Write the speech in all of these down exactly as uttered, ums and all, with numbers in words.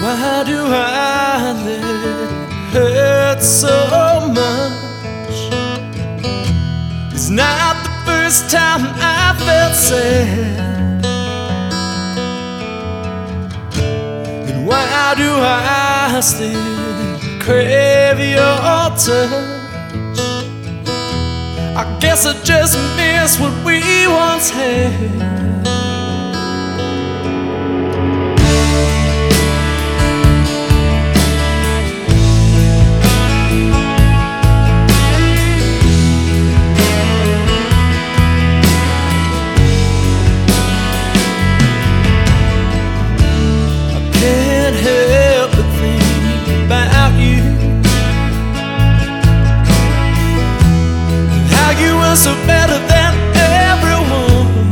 Why do I let it hurt so much? It's not the first time I felt sad. And why do I still crave your touch? I guess I just miss what we once had. So better than everyone.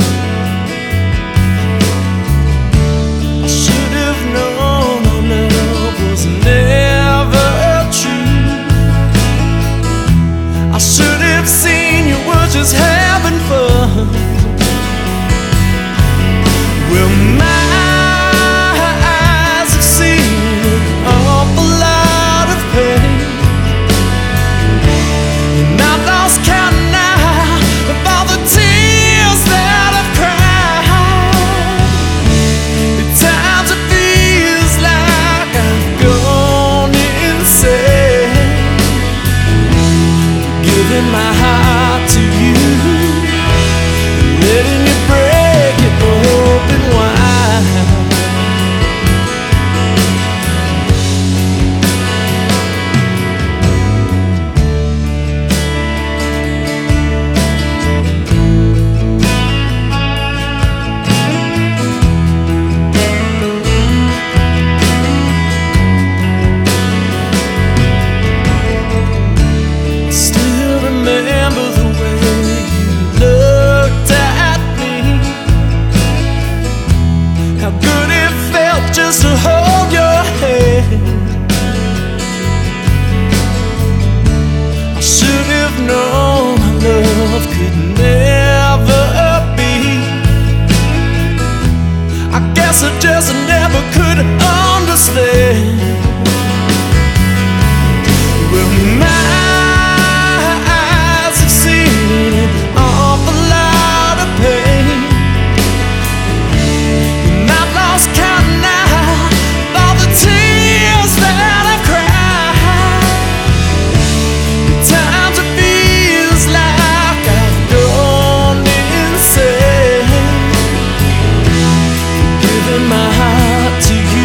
I should have known our love was never true. I should have seen you were just having fun. Well, my eyes have seen an awful lot of pain, and I've lost count my heart to you, letting you break it open wide. Just to hold your hand. I should have known our love could never be. I guess I just never could understand. Well, my eyes have seen an awful lot of pain, and I've lost count now. My heart to you.